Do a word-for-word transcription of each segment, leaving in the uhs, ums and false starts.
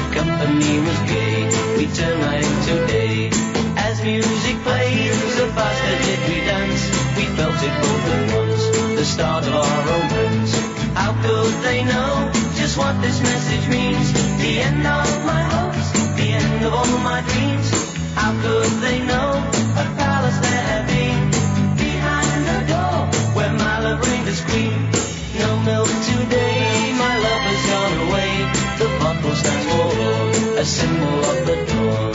the company was gay. We turned night into day. As music played, so faster did we dance. We felt it both at once, the start of our romance. How could they know just what this message means? The end of my hopes, the end of all my dreams. How could they know a palace there had been? Behind the door where my love reigned as queen. No milk today, my love has gone away. The bottle stands for a symbol of the dawn.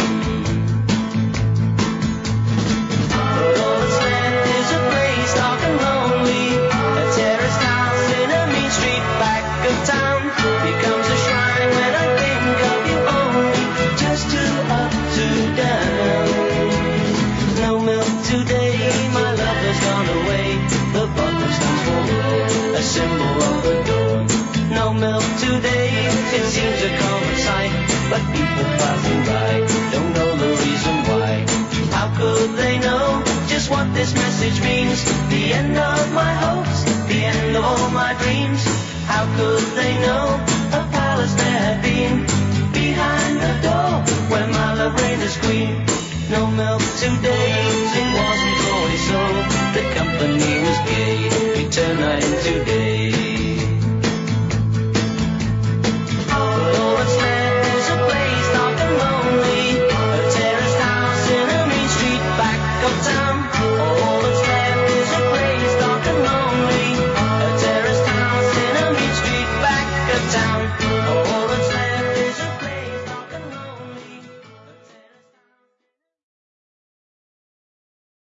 But all that's left is a place dark and lonely. A terraced house in a mean street back of town becomes a shrine when I think of you only. Just two up, two down. No milk today, my love has gone away. The bottle stands for a symbol of the dawn. No milk today, it seems a common sight, but people passing by don't know the reason why. How could they know just what this message means? The end of my hopes, the end of all my dreams. How could they know a palace there had been? Behind the door where my love reigned as queen. No milk today, it wasn't always so. The company was gay, we turned night into day.